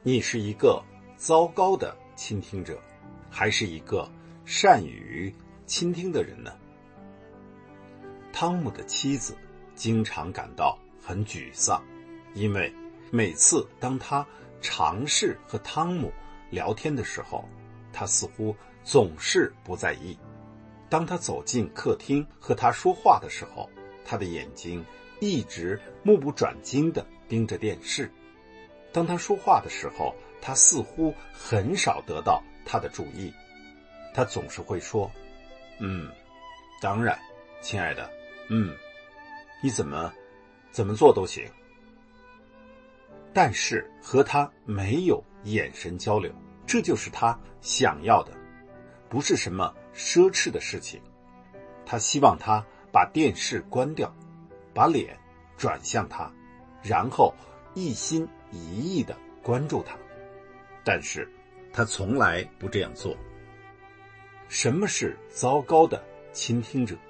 你是一个糟糕的倾听者，还是一个善于倾听的人呢？汤姆的妻子经常感到很沮丧，因为每次当他尝试和汤姆聊天的时候，他似乎总是不在意。当他走进客厅和他说话的时候，他的眼睛一直目不转睛地盯着电视。当他说话的时候，他似乎很少得到他的注意。他总是会说，当然，亲爱的，你怎么做都行。但是和他没有眼神交流，这就是他想要的，不是什么奢侈的事情。他希望他把电视关掉，把脸转向他，然后一心一意地关注他。但是他从来不这样做。什么是糟糕的倾听者？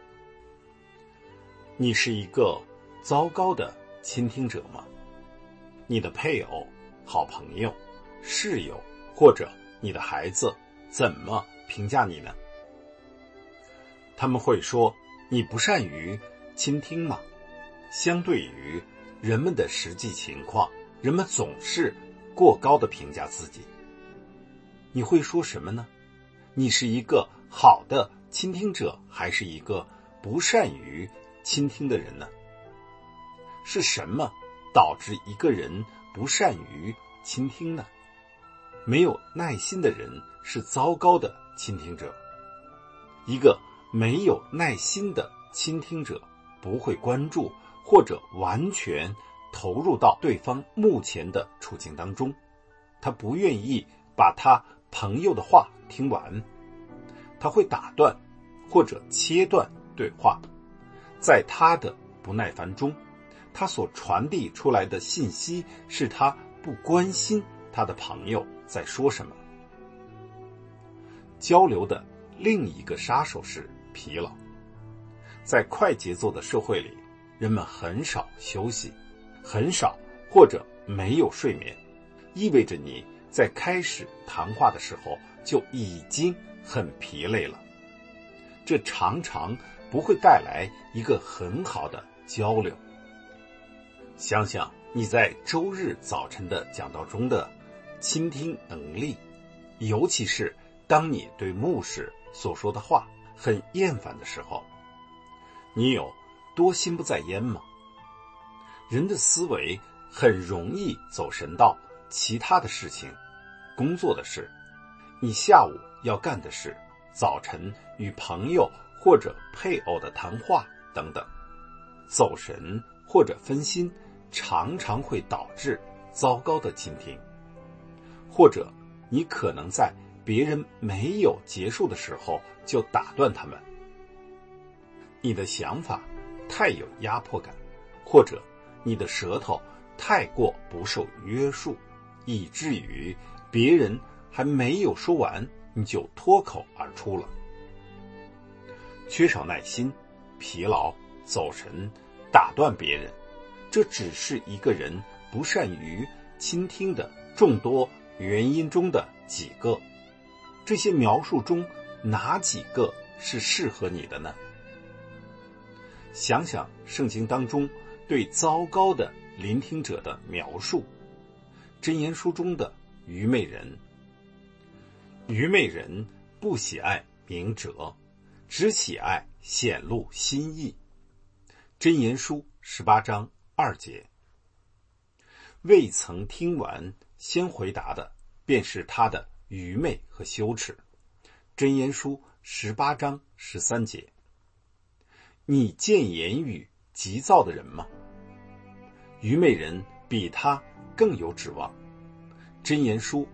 你是一个糟糕的倾听者吗？你的配偶、好朋友、室友或者你的孩子怎么评价你呢？他们会说你不善于倾听吗？相对于人们的实际情况，人们总是过高的评价自己。你会说什么呢？你是一个好的倾听者，还是一个不善于倾听的人呢？是什么导致一个人不善于倾听呢？没有耐心的人是糟糕的倾听者。一个没有耐心的倾听者不会关注或者完全投入到对方目前的处境当中，他不愿意把他朋友的话听完，他会打断或者切断对话。在他的不耐烦中，他所传递出来的信息是他不关心他的朋友在说什么。交流的另一个杀手是疲劳。在快节奏的社会里，人们很少休息，很少或者没有睡眠，意味着你在开始谈话的时候就已经很疲累了。这常常不会带来一个很好的交流。想想你在周日早晨的讲道中的倾听能力，尤其是当你对牧师所说的话很厌烦的时候，你有多心不在焉吗？人的思维很容易走神到其他的事情，工作的事，你下午要干的事，早晨与朋友或者配偶的谈话等等。走神或者分心常常会导致糟糕的倾听，或者你可能在别人没有结束的时候就打断他们。你的想法太有压迫感，或者你的舌头太过不受约束，以至于别人还没有说完你就脱口而出了。缺少耐心、疲劳、走神、打断别人，这只是一个人不善于倾听的众多原因中的几个。这些描述中哪几个是适合你的呢？想想圣经当中对糟糕的聆听者的描述。箴言书中的愚昧人。愚昧人不喜爱明哲，只喜爱显露心意。箴言书18章2节。未曾听完先回答的，便是他的愚昧和羞耻。箴言书18章13节。你见言语急躁的人吗？愚昧人比他更有指望。箴言书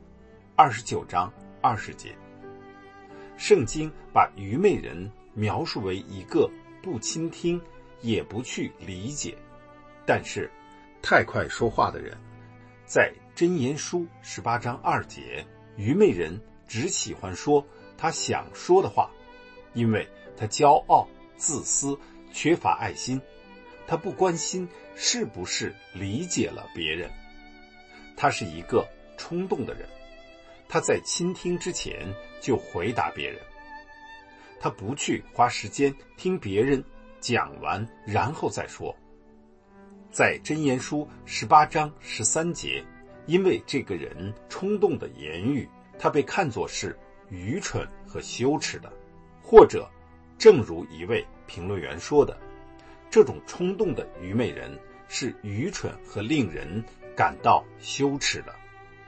29章20节。圣经把愚昧人描述为一个不倾听也不去理解，但是太快说话的人。在箴言书18章2节，愚昧人只喜欢说他想说的话，因为他骄傲、自私，缺乏爱心，他不关心是不是理解了别人。他是一个冲动的人，他在倾听之前就回答别人，他不去花时间听别人讲完然后再说。在箴言书18章13节，因为这个人冲动的言语，他被看作是愚蠢和羞耻的，或者正如一位评论员说的，这种冲动的愚昧人是愚蠢和令人感到羞耻的。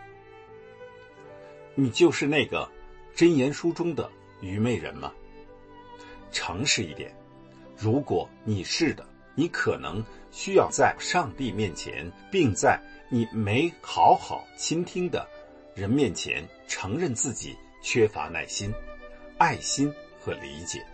你就是那个箴言书中的愚昧人吗？诚实一点，如果你是的，你可能需要在上帝面前，并在你没好好倾听的人面前承认自己缺乏耐心、爱心和理解。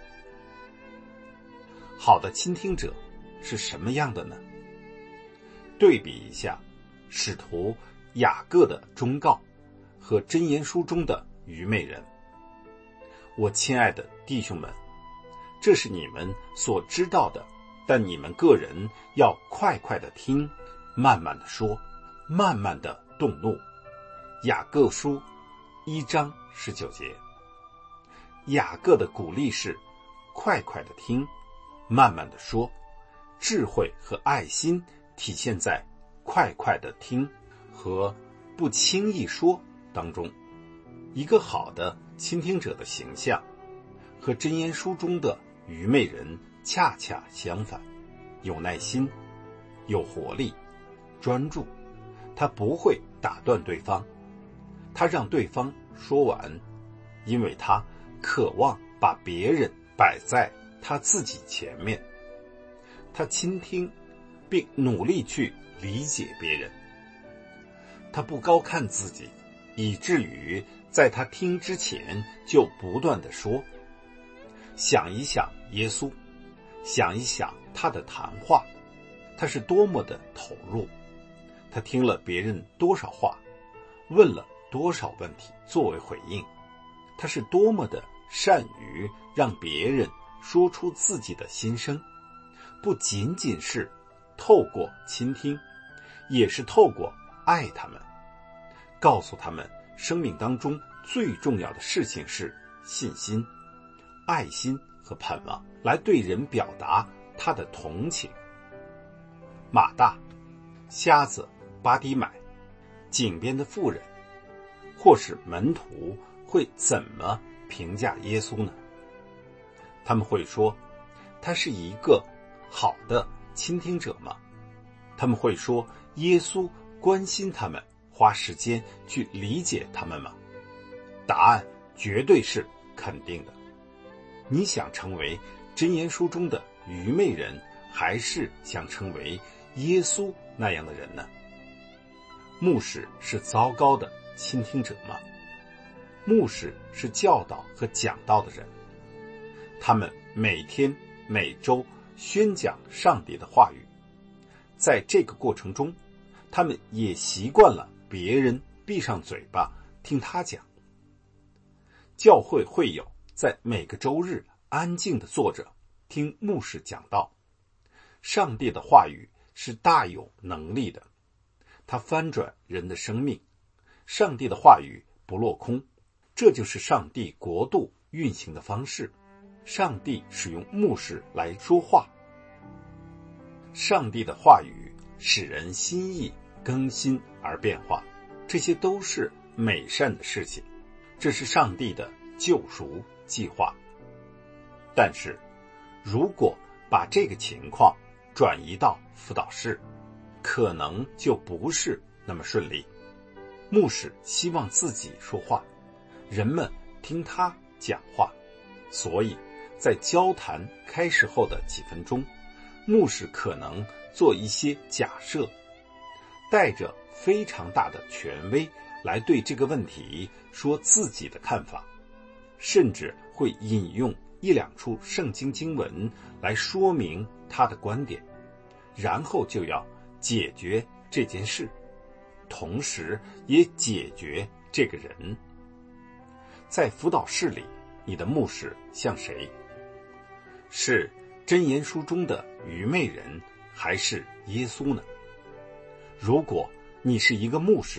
好的倾听者是什么样的呢？对比一下使徒雅各的忠告和箴言书中的愚昧人。我亲爱的弟兄们，这是你们所知道的，但你们个人要快快的听，慢慢的说，慢慢的动怒。雅各书1章19节。雅各的鼓励是快快的听，慢慢的说，智慧和爱心体现在快快的听和不轻易说当中。一个好的倾听者的形象和箴言书中的愚昧人恰恰相反，有耐心，有活力，专注，他不会打断对方，他让对方说完，因为他渴望把别人摆在他自己前面。他倾听并努力去理解别人，他不高看自己，以至于在他听之前就不断地说。想一想耶稣，想一想他的谈话，他是多么的投入，他听了别人多少话，问了多少问题作为回应，他是多么的善于让别人说出自己的心声，不仅仅是透过倾听，也是透过爱他们，告诉他们生命当中最重要的事情是信心、爱心和盼望，来对人表达他的同情。马大、瞎子巴底买、井边的妇人，或是门徒会怎么评价耶稣呢？他们会说他是一个好的倾听者吗？他们会说耶稣关心他们，花时间去理解他们吗？答案绝对是肯定的。你想成为箴言书中的愚昧人，还是想成为耶稣那样的人呢？牧师是糟糕的倾听者吗？牧师是教导和讲道的人，他们每天每周宣讲上帝的话语，在这个过程中，他们也习惯了别人闭上嘴巴听他讲。教会会友在每个周日安静地坐着听牧师讲道。上帝的话语是大有能力的，它翻转人的生命。上帝的话语不落空，这就是上帝国度运行的方式。上帝使用牧师来说话。上帝的话语使人心意更新而变化，这些都是美善的事情，这是上帝的救赎计划。但是如果把这个情况转移到辅导室，可能就不是那么顺利。牧师希望自己说话，人们听他讲话，所以在交谈开始后的几分钟，牧师可能做一些假设，带着非常大的权威来对这个问题说自己的看法，甚至会引用一两处圣经经文来说明他的观点，然后就要解决这件事，同时也解决这个人。在辅导室里，你的牧师像谁？是箴言书中的愚昧人，还是耶稣呢？如果你是一个牧师，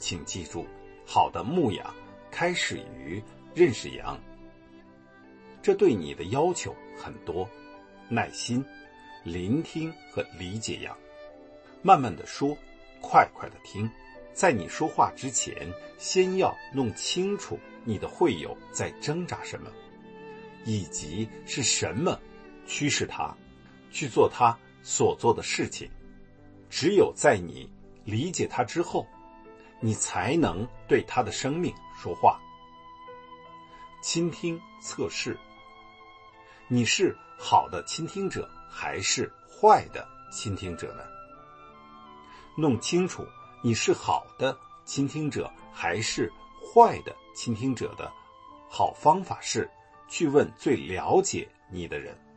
请记住，好的牧养开始于认识羊。这对你的要求很多，耐心、聆听和理解羊，慢慢的说，快快的听。在你说话之前，先要弄清楚你的会友在挣扎什么，以及是什么驱使他去做他所做的事情。只有在你理解他之后，你才能对他的生命说话。倾听测试，你是好的倾听者还是坏的倾听者呢？弄清楚你是好的倾听者还是坏的倾听者的好方法是去问最了解你的人。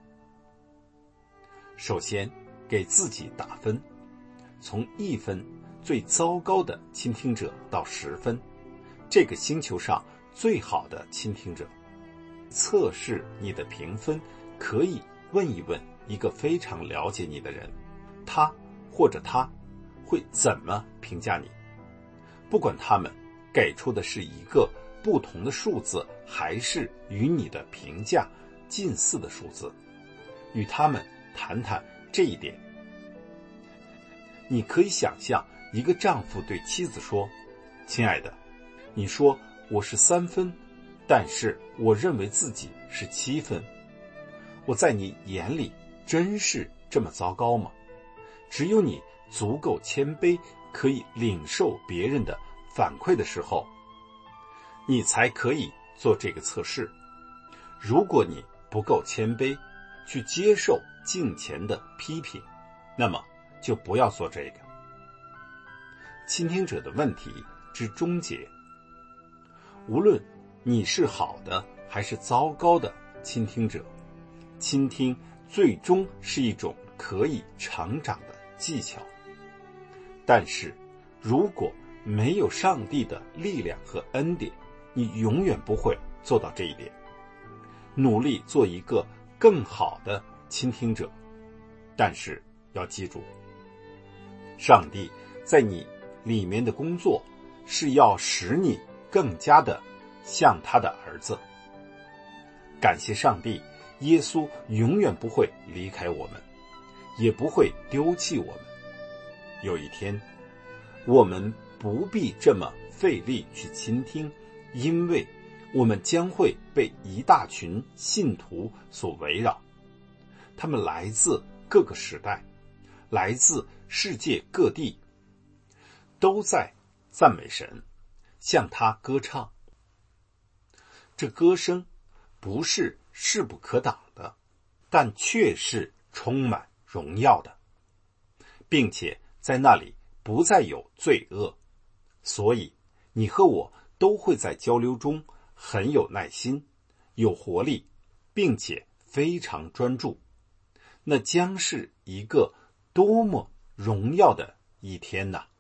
首先给自己打分，从1分最糟糕的倾听者到10分，这个星球上最好的倾听者。测试你的评分，可以问一问一个非常了解你的人，他或者他会怎么评价你。不管他们给出的是一个不同的数字，还是与你的评价近似的数字，与他们谈谈这一点。你可以想象一个丈夫对妻子说，亲爱的，你说我是3分，但是我认为自己是7分。我在你眼里真是这么糟糕吗？只有你足够谦卑，可以领受别人的反馈的时候，你才可以做这个测试。如果你不够谦卑，去接受敬虔的批评，那么就不要做这个。倾听者的问题之终结，无论你是好的还是糟糕的倾听者，倾听最终是一种可以成长的技巧。但是如果没有上帝的力量和恩典，你永远不会做到这一点。努力做一个更好的倾听者，但是要记住，上帝在你里面的工作是要使你更加的像他的儿子。感谢上帝，耶稣永远不会离开我们，也不会丢弃我们。有一天，我们不必这么费力去倾听，因为我们将会被一大群信徒所围绕。他们来自各个时代，来自世界各地，都在赞美神，向他歌唱。这歌声不是势不可挡的，但却是充满荣耀的，并且在那里不再有罪恶。所以你和我都会在交流中很有耐心，有活力，并且非常专注。那将是一个多么荣耀的一天呐！